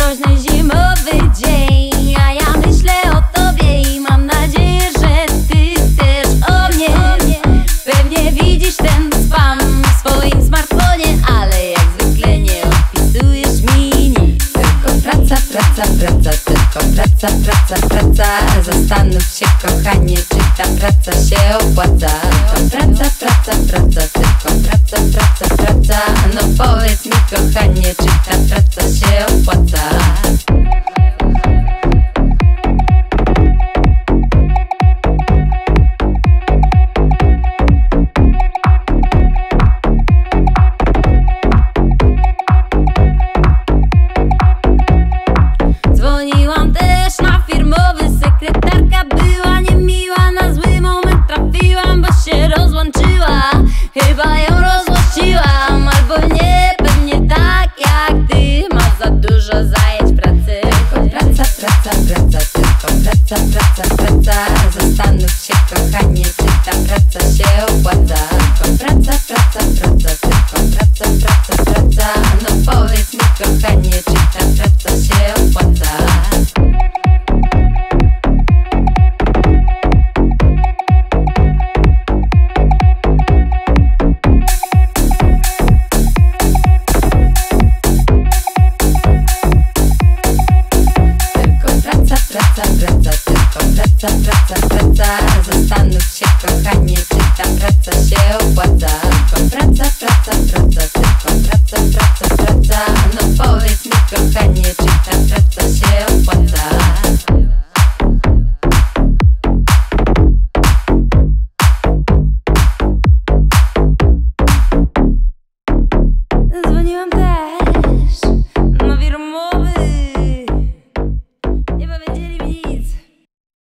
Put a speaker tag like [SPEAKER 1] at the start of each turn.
[SPEAKER 1] mroźny zimowy dzień, a ja myślę o tobie i mam nadzieję, że ty też o mnie. Pewnie widzisz ten spam w swoim smartfonie, ale jak zwykle nie odpisujesz mi nic. Tylko praca, praca, praca, tylko praca, praca, praca. Zastanów się, kochanie, czy ta praca się opłaca. To praca, praca, praca, tylko praca, praca, praca. No powiedz mi, kochanie, czy ta praca się opłaca? Dzwoniłam też na firmowy, sekretarka była niemiła. Na zły moment trafiłam, bo się rozłączyła. Chyba ją rozłościłam, albo nie, pewnie tak jak ty. Masz za dużo zajęć.